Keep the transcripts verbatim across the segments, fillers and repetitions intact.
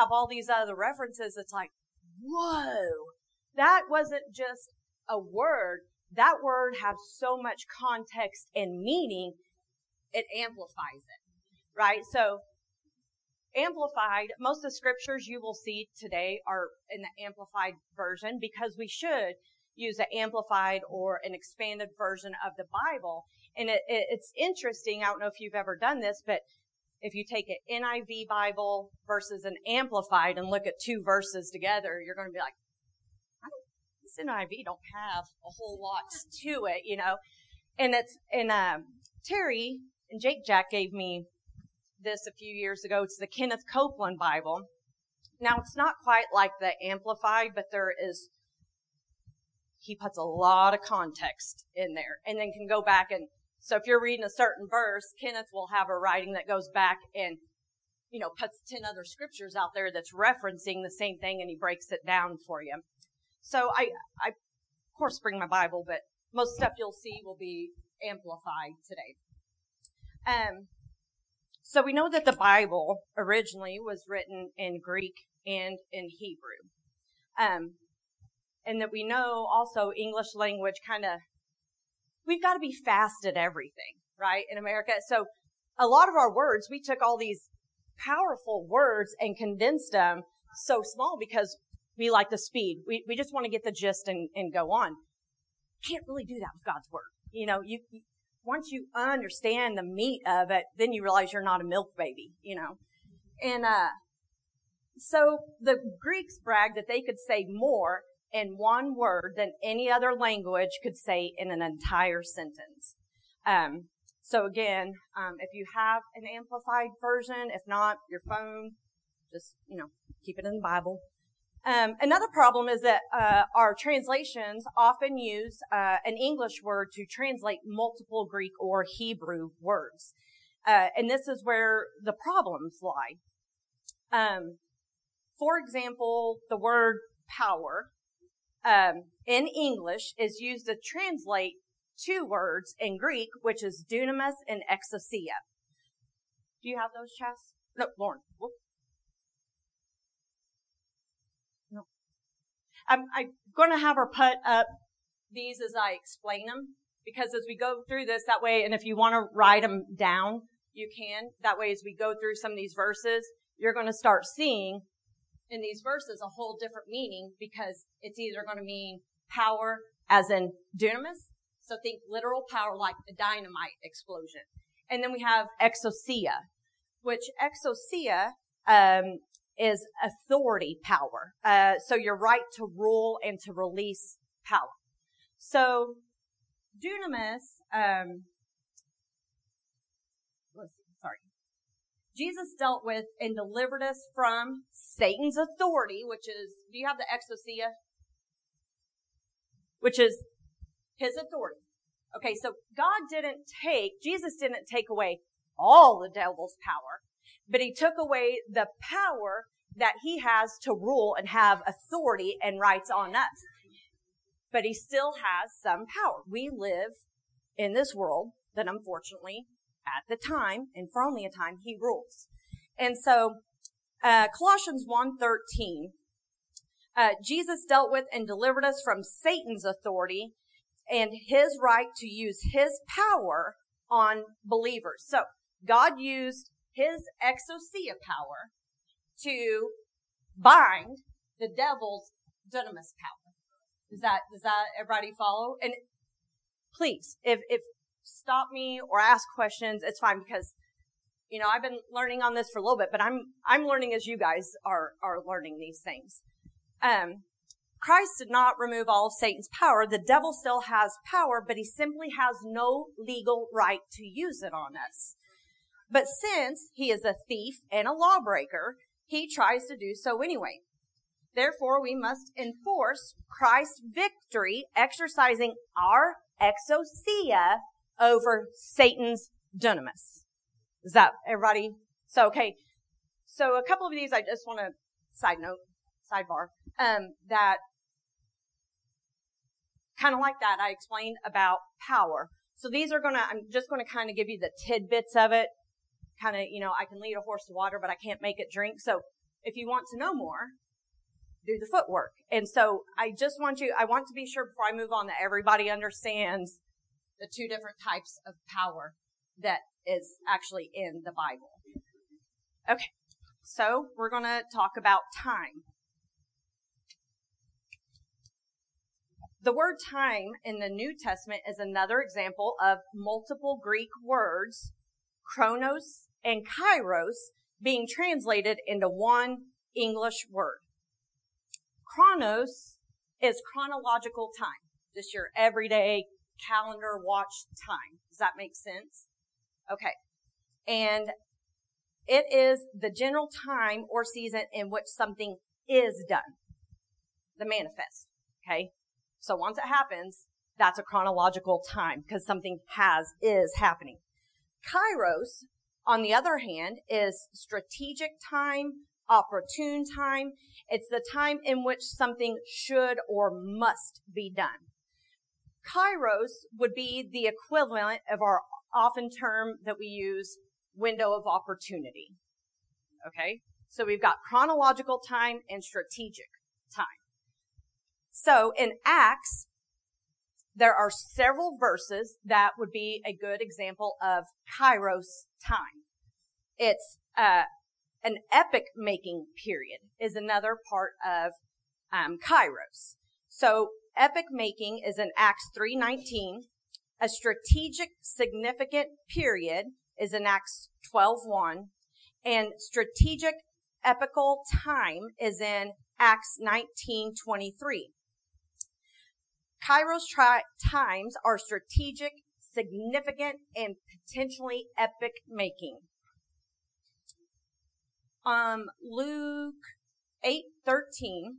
have all these other references. It's like, whoa, that wasn't just a word. That word has so much context and meaning, it amplifies it, right? So, amplified, most of the scriptures you will see today are in the amplified version because we should use an amplified or an expanded version of the Bible. And it, it, it's interesting, I don't know if you've ever done this, but if you take an N I V Bible versus an amplified and look at two verses together, you're going to be like, I don't, this N I V don't have a whole lot to it, you know. And it's, and um, Terry and Jake Jack gave me this a few years ago. It's the Kenneth Copeland Bible. Now, it's not quite like the amplified, but there is, he puts a lot of context in there and then can go back and, so if you're reading a certain verse, Kenneth will have a writing that goes back and, you know, puts ten other scriptures out there that's referencing the same thing and he breaks it down for you. So I, I, of course, bring my Bible, but most stuff you'll see will be amplified today. Um, so we know that the Bible originally was written in Greek and in Hebrew. Um, And that we know also English language kind of, we've got to be fast at everything, right, in America. So a lot of our words, we took all these powerful words and condensed them so small because we like the speed. We we just want to get the gist and, and go on. Can't really do that with God's word. You know, you, you once you understand the meat of it, then you realize you're not a milk baby, you know. And uh so the Greeks bragged that they could say more in one word than any other language could say in an entire sentence. Um, so again, um, if you have an amplified version, if not, your phone, just, you know, keep it in the Bible. Um, another problem is that uh, our translations often use uh, an English word to translate multiple Greek or Hebrew words. Uh, and this is where the problems lie. Um, for example, the word power Um, in English is used to translate two words in Greek, which is dunamis and exousia. Do you have those, Chas? No, Lauren. Whoop. No. I'm, I'm going to have her put up these as I explain them, because as we go through this, that way, and if you want to write them down, you can. That way, as we go through some of these verses, you're going to start seeing in these verses a whole different meaning, because it's either going to mean power as in dunamis. So think literal power like a dynamite explosion. And then we have exousia, which exousia, um, is authority power. Uh, so your right to rule and to release power. So dunamis, um, let's see, sorry. Jesus dealt with and delivered us from Satan's authority, which is, do you have the exousia? Which is his authority. Okay, so God didn't take, Jesus didn't take away all the devil's power, but he took away the power that he has to rule and have authority and rights on us. But he still has some power. We live in this world that unfortunately, at the time, and for only a time, he rules. And so, uh, Colossians one thirteen, uh, Jesus dealt with and delivered us from Satan's authority and his right to use his power on believers. So, God used his exousia power to bind the devil's dunamis power. Does that, does that everybody follow? And please, if, if, stop me or ask questions, it's fine, because, you know, I've been learning on this for a little bit, but I'm, I'm learning as you guys are, are learning these things. Um, Christ did not remove all of Satan's power. The devil still has power, but he simply has no legal right to use it on us. But since he is a thief and a lawbreaker, he tries to do so anyway. Therefore, we must enforce Christ's victory, exercising our exousia over Satan's dunamis. Is that everybody? So, okay. So a couple of these I just want to side note, sidebar, um, that kind of like that I explained about power. So these are going to, I'm just going to kind of give you the tidbits of it. Kind of, you know, I can lead a horse to water, but I can't make it drink. So if you want to know more, do the footwork. And so I just want you, I want to be sure before I move on that everybody understands the two different types of power that is actually in the Bible. Okay, so we're going to talk about time. The word time in the New Testament is another example of multiple Greek words, chronos and kairos, being translated into one English word. Chronos is chronological time, just your everyday calendar watch time. Does that make sense? Okay. And it is the general time or season in which something is done. The manifest. Okay. So once it happens, that's a chronological time because something has, is happening. Kairos, on the other hand, is strategic time, opportune time. It's the time in which something should or must be done. Kairos would be the equivalent of our often term that we use, window of opportunity. Okay? So we've got chronological time and strategic time. So in Acts, there are several verses that would be a good example of Kairos time. It's uh, an epic-making period is another part of um, Kairos. So epic-making is in Acts three nineteen. A strategic significant period is in Acts twelve one. And strategic epical time is in Acts nineteen twenty-three. Kairos tri- times are strategic, significant, and potentially epic-making. Um, Luke eight thirteen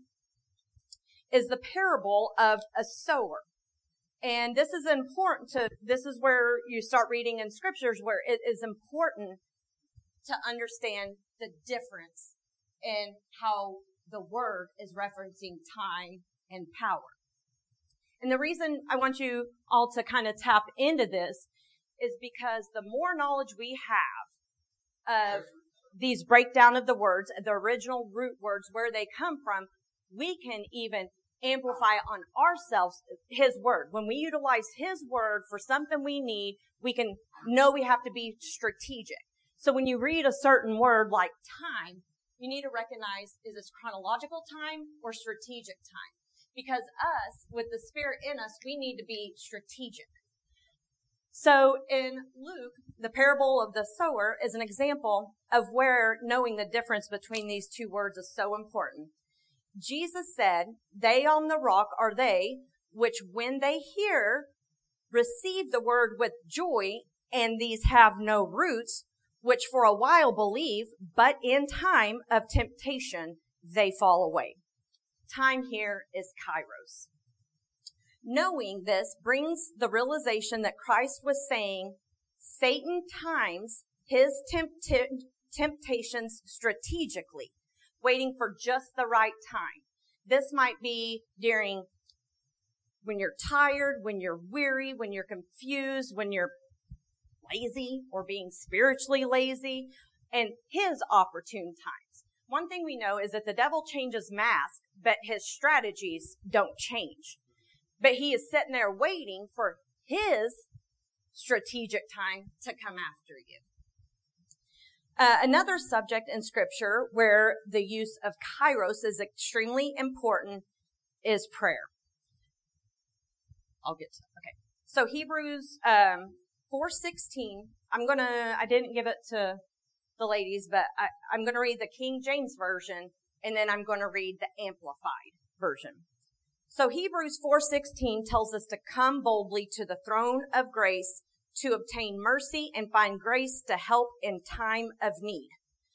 is the parable of a sower. And this is important to, this is where you start reading in scriptures where it is important to understand the difference in how the word is referencing time and power. And the reason I want you all to kind of tap into this is because the more knowledge we have of these breakdown of the words, the original root words, where they come from, we can even amplify on ourselves his word. When we utilize his word for something we need, we can know we have to be strategic. So when you read a certain word like time, you need to recognize, is this chronological time or strategic time? Because us, with the Spirit in us, we need to be strategic. So in Luke, the parable of the sower is an example of where knowing the difference between these two words is so important. Jesus said, "They on the rock are they, which when they hear, receive the word with joy, and these have no roots, which for a while believe, but in time of temptation, they fall away." Time here is kairos. Knowing this brings the realization that Christ was saying, Satan times his tempt- temptations strategically, waiting for just the right time. This might be during when you're tired, when you're weary, when you're confused, when you're lazy or being spiritually lazy, and his opportune times. One thing we know is that the devil changes masks, but his strategies don't change. But he is sitting there waiting for his strategic time to come after you. Uh, another subject in Scripture where the use of kairos is extremely important is prayer. I'll get to that. Okay. So Hebrews um, four sixteen. I'm gonna. I didn't give it to the ladies, but I, I'm going to read the King James Version, and then I'm going to read the Amplified Version. So Hebrews four sixteen tells us to come boldly to the throne of grace to obtain mercy and find grace to help in time of need.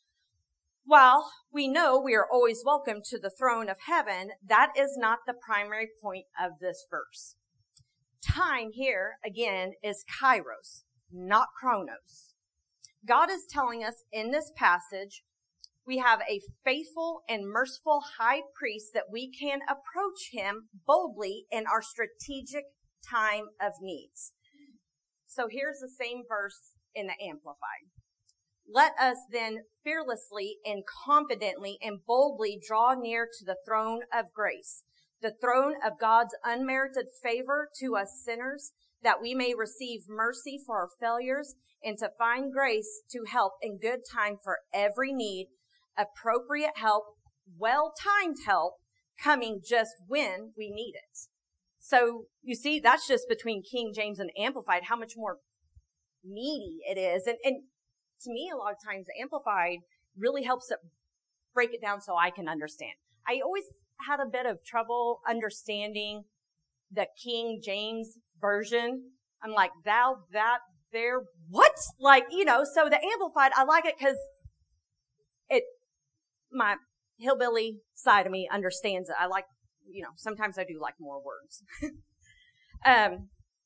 While we know we are always welcome to the throne of heaven, that is not the primary point of this verse. Time here, again, is kairos, not chronos. God is telling us in this passage, we have a faithful and merciful high priest that we can approach him boldly in our strategic time of needs. So here's the same verse in the Amplified. Let us then fearlessly and confidently and boldly draw near to the throne of grace, the throne of God's unmerited favor to us sinners, that we may receive mercy for our failures and to find grace to help in good time for every need, appropriate help, well-timed help, coming just when we need it. So you see, that's just between King James and Amplified, how much more meaty it is. And, and to me, a lot of times Amplified really helps it break it down so I can understand. I always had a bit of trouble understanding the King James version. I'm like, thou, that, there, what? Like, you know, so the Amplified, I like it because it, my hillbilly side of me understands it. I like, you know, sometimes I do like more words. um,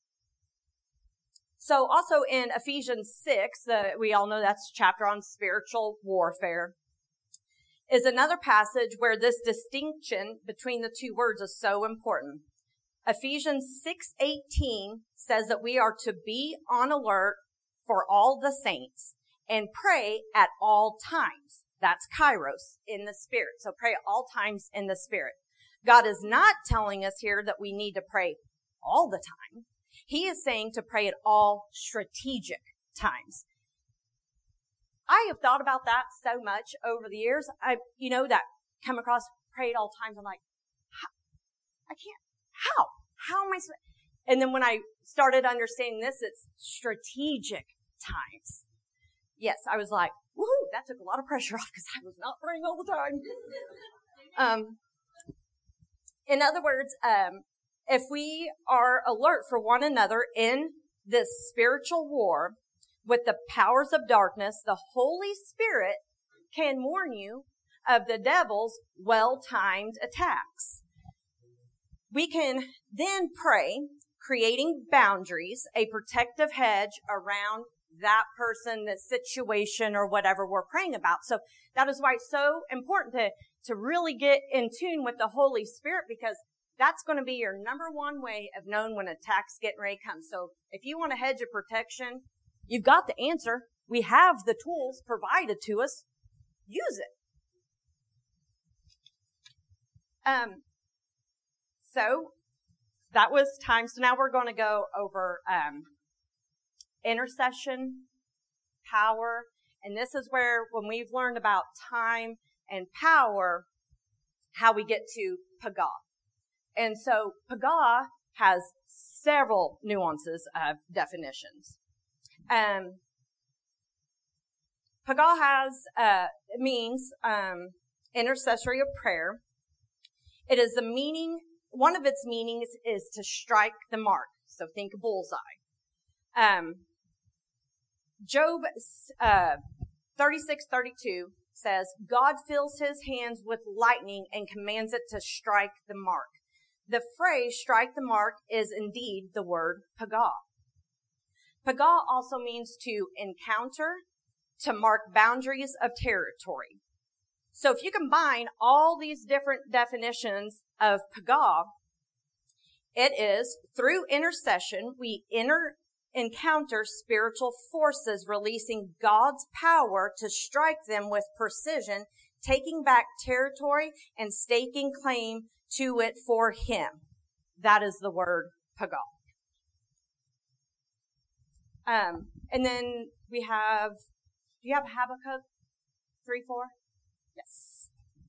so also in Ephesians six, the, we all know that's a chapter on spiritual warfare, is another passage where this distinction between the two words is so important. Ephesians six eighteen says that we are to be on alert for all the saints and pray at all times. That's kairos, in the Spirit. So pray at all times in the Spirit. God is not telling us here that we need to pray all the time. He is saying to pray at all strategic times. I have thought about that so much over the years. I, you know, that come across pray at all times. I'm like, how? I can't. How? How am I? And then when I started understanding this, it's strategic times. Yes, I was like, woohoo, that took a lot of pressure off because I was not praying all the time. um, in other words, um, if we are alert for one another in this spiritual war with the powers of darkness, the Holy Spirit can warn you of the devil's well-timed attacks. We can then pray, creating boundaries, a protective hedge around that person, that situation, or whatever we're praying about. So that is why it's so important to, to really get in tune with the Holy Spirit, because that's going to be your number one way of knowing when attack's getting ready to come. So if you want a hedge of protection, you've got the answer. We have the tools provided to us. Use it. Um, so that was time. So now we're going to go over um, intercession, power, and this is where, when we've learned about time and power, how we get to Pagah. And so Pagah has several nuances of definitions. Um, Pagah has, uh, means, um, intercessory of prayer. It is the meaning, one of its meanings is to strike the mark. So think bullseye. Um, Job, uh, thirty-six thirty-two says, God fills his hands with lightning and commands it to strike the mark. The phrase strike the mark is indeed the word Pagah. Pagah also means to encounter, to mark boundaries of territory. So if you combine all these different definitions of Pagah, it is through intercession, we enter, encounter spiritual forces releasing God's power to strike them with precision, taking back territory and staking claim to it for him. That is the word Pagah. Um, and then we have, do you have Habakkuk three four? Yes.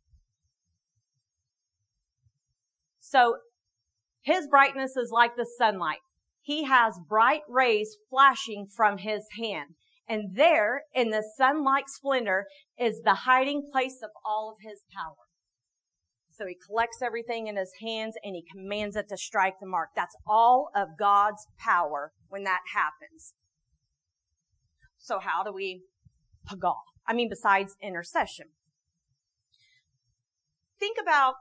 So his brightness is like the sunlight. He has bright rays flashing from his hand. And there, in the sun-like splendor, is the hiding place of all of his power. So he collects everything in his hands and he commands it to strike the mark. That's all of God's power when that happens. So how do we Pagah? I mean, besides intercession. Think about,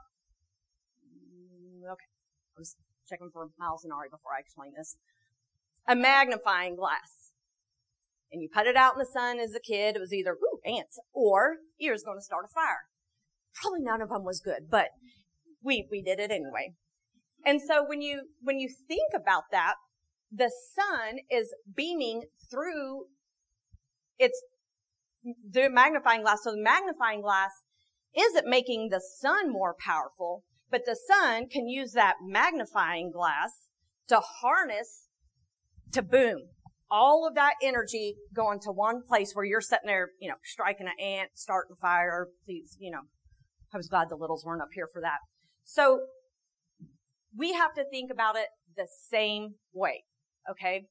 okay, I was checking for Miles and Ari before I explain this. A magnifying glass. And you put it out in the sun as a kid. It was either, ooh, ants, or you're going to start a fire. Probably none of them was good, but we, we did it anyway. And so when you, when you think about that, the sun is beaming through its the magnifying glass. So the magnifying glass isn't making the sun more powerful, but the sun can use that magnifying glass to harness, to boom, all of that energy going to one place where you're sitting there, you know, striking an ant, starting a fire. Please, you know, I was glad the littles weren't up here for that. So we have to think about it the same way, okay?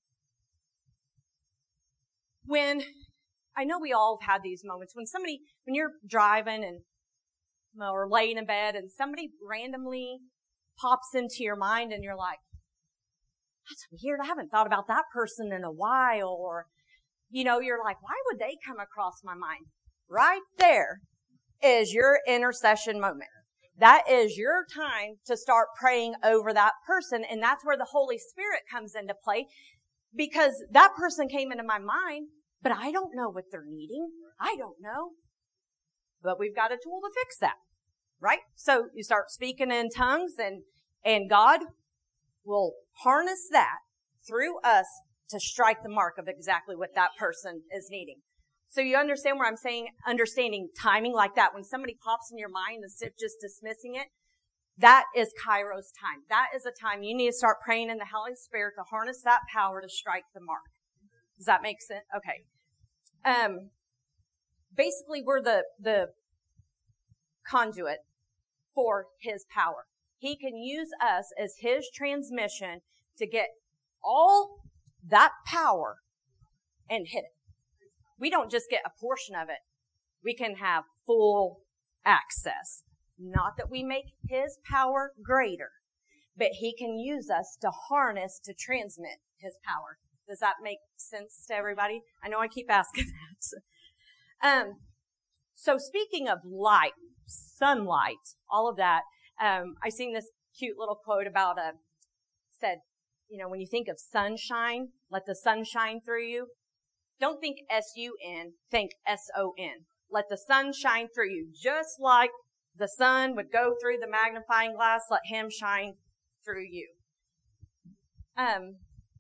When, I know we all have had these moments when somebody, when you're driving and, or laying in bed and somebody randomly pops into your mind and you're like, that's weird. I haven't thought about that person in a while. Or, you know, you're like, why would they come across my mind? Right there is your intercession moment. That is your time to start praying over that person. And that's where the Holy Spirit comes into play, because that person came into my mind, but I don't know what they're needing. I don't know. But we've got a tool to fix that, right? So you start speaking in tongues, and, and God will harness that through us to strike the mark of exactly what that person is needing. So you understand where I'm saying understanding timing like that. When somebody pops in your mind instead of just dismissing it, that is Kairos time. That is a time you need to start praying in the Holy Spirit to harness that power to strike the mark. Does that make sense? Okay. Um, basically we're the, the conduit for his power. He can use us as his transmission to get all that power and hit it. We don't just get a portion of it. We can have full access. Not that we make his power greater, but he can use us to harness, to transmit his power. Does that make sense to everybody? I know I keep asking that. um, so speaking of light, sunlight, all of that, um, I seen this cute little quote about a, said, you know, when you think of sunshine, let the sun shine through you. Don't think S U N, think S O N. Let the sun shine through you. Just like the sun would go through the magnifying glass, let him shine through you. Um,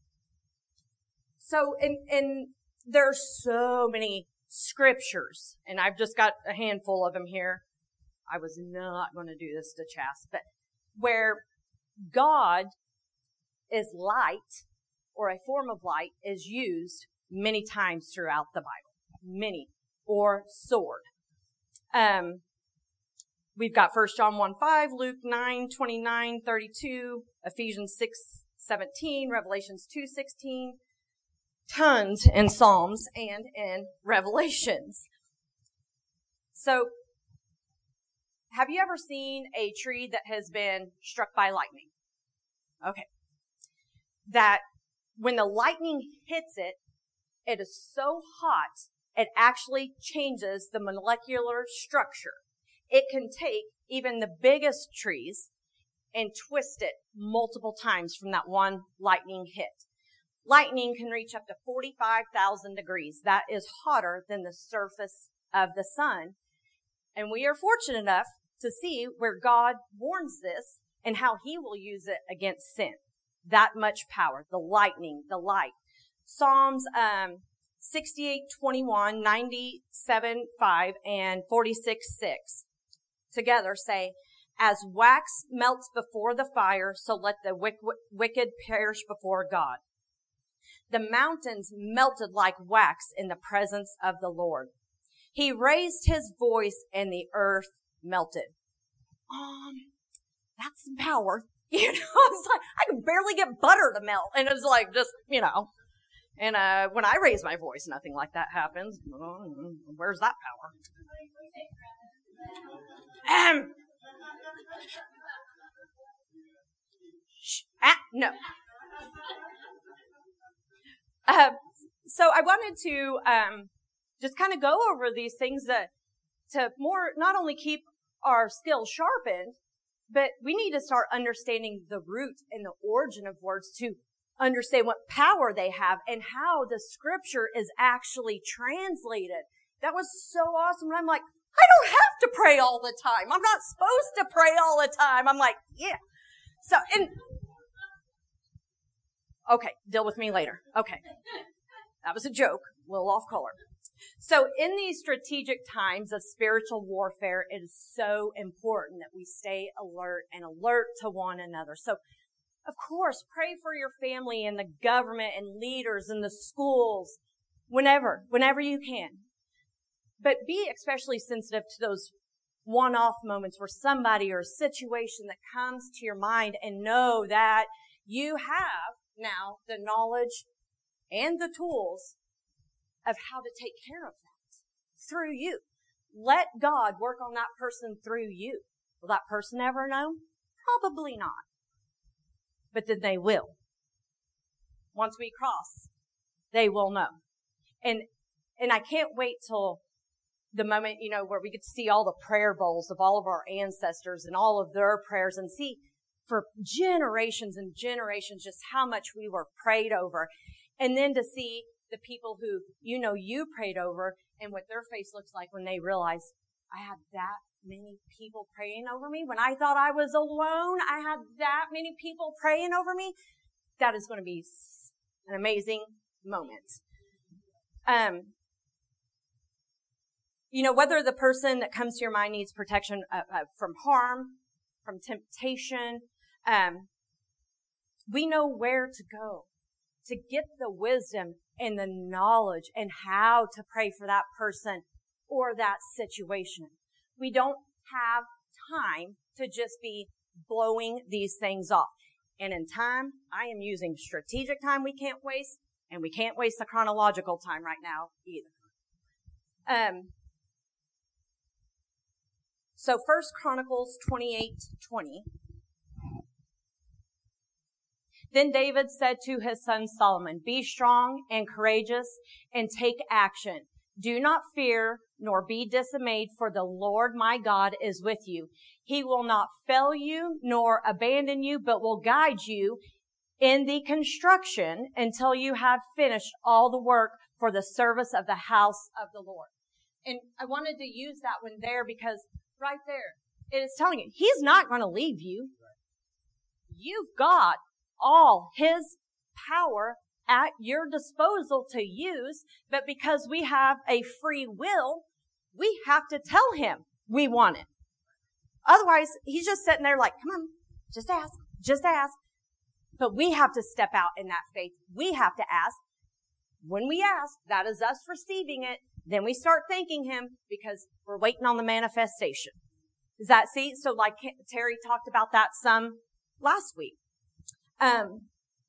so, and, and there's so many scriptures, and I've just got a handful of them here. I was not going to do this to Chas, but where God is light, or a form of light, is used many times throughout the Bible. Many. Or sword. Um, we've got First John one five, Luke nine twenty-nine, thirty-two, Ephesians six seventeen, Revelations two sixteen, tons in Psalms and in Revelations. So, have you ever seen a tree that has been struck by lightning? Okay. That when the lightning hits it, it is so hot, it actually changes the molecular structure. It can take even the biggest trees and twist it multiple times from that one lightning hit. Lightning can reach up to forty-five thousand degrees. That is hotter than the surface of the sun. And we are fortunate enough to see where God warns this and how he will use it against sin. That much power, the lightning, the light. Psalms um, sixty-eight twenty-one, ninety-seven five, and forty-six six together say, as wax melts before the fire, so let the wicked perish before God. The mountains melted like wax in the presence of the Lord. He raised his voice and the earth melted. Um, that's some power. You know, it's like, I can barely get butter to melt. And it was like, just, you know. And, uh, when I raise my voice, nothing like that happens. Where's that power? Um. Ah, no. Uh, so I wanted to, um, just kind of go over these things that, to more, not only keep our skills sharpened, but we need to start understanding the root and the origin of words to understand what power they have and how the scripture is actually translated. That was so awesome. And I'm like, I don't have to pray all the time. I'm not supposed to pray all the time. I'm like, yeah. So, and, okay, deal with me later. Okay. That was a joke. A little off color. So in these strategic times of spiritual warfare, it is so important that we stay alert and alert to one another. So, of course, pray for your family and the government and leaders and the schools whenever, whenever you can. But be especially sensitive to those one-off moments where somebody or a situation that comes to your mind, and know that you have now the knowledge and the tools of how to take care of that through you. Let God work on that person through you. Will that person ever know? Probably not. But then they will. Once we cross, they will know. And, and I can't wait till the moment, you know, where we get to see all the prayer bowls of all of our ancestors and all of their prayers, and see for generations and generations just how much we were prayed over. And then to see the people who, you know, you prayed over, and what their face looks like when they realize, I had that many people praying over me. When I thought I was alone, I had that many people praying over me. That is going to be an amazing moment. Um, you know, whether the person that comes to your mind needs protection uh, uh, from harm, from temptation, um, we know where to go to get the wisdom and the knowledge and how to pray for that person or that situation. We don't have time to just be blowing these things off. And in time, I am using strategic time we can't waste, and we can't waste the chronological time right now either. Um, so First Chronicles twenty-eight twenty. Then David said to his son Solomon, be strong and courageous and take action. Do not fear nor be dismayed, for the Lord my God is with you. He will not fail you nor abandon you, but will guide you in the construction until you have finished all the work for the service of the house of the Lord. And I wanted to use that one there because right there, it is telling you, he's not going to leave you. You've got all his power at your disposal to use, but because we have a free will, we have to tell him we want it. Otherwise, he's just sitting there like, come on, just ask, just ask. But we have to step out in that faith. We have to ask. When we ask, that is us receiving it. Then we start thanking him because we're waiting on the manifestation. Does that see? So like Terry talked about that some last week. Um,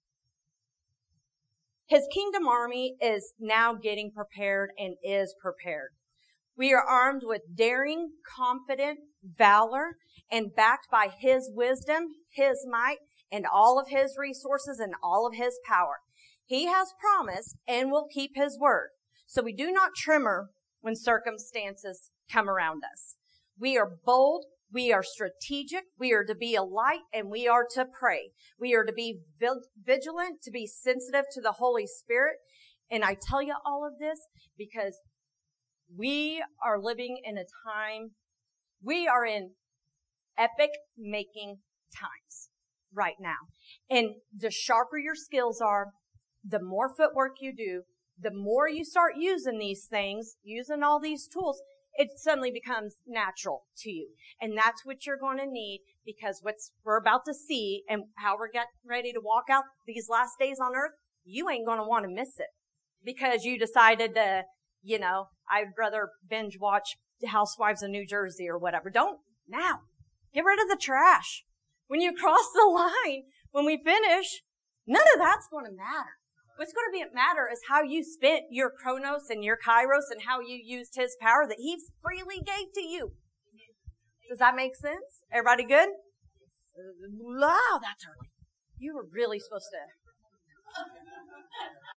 his kingdom army is now getting prepared and is prepared. We are armed with daring, confident valor, and backed by his wisdom, his might, and all of his resources and all of his power. He has promised and will keep his word. So we do not tremor when circumstances come around us. We are bold. We are strategic. We are to be a light, and we are to pray. We are to be vigilant, to be sensitive to the Holy Spirit. And I tell you all of this because we are living in a time, we are in epic making times right now. And the sharper your skills are, the more footwork you do, the more you start using these things, using all these tools, it suddenly becomes natural to you. And that's what you're going to need, because what's we're about to see and how we're getting ready to walk out these last days on earth, you ain't going to want to miss it because you decided to, you know, I'd rather binge watch Housewives of New Jersey or whatever. Don't now. Get rid of the trash. When you cross the line, when we finish, none of that's going to matter. What's going to be matter is how you spent your chronos and your kairos and how you used his power that he freely gave to you. Does that make sense? Everybody good? Wow, that's early. You were really supposed to.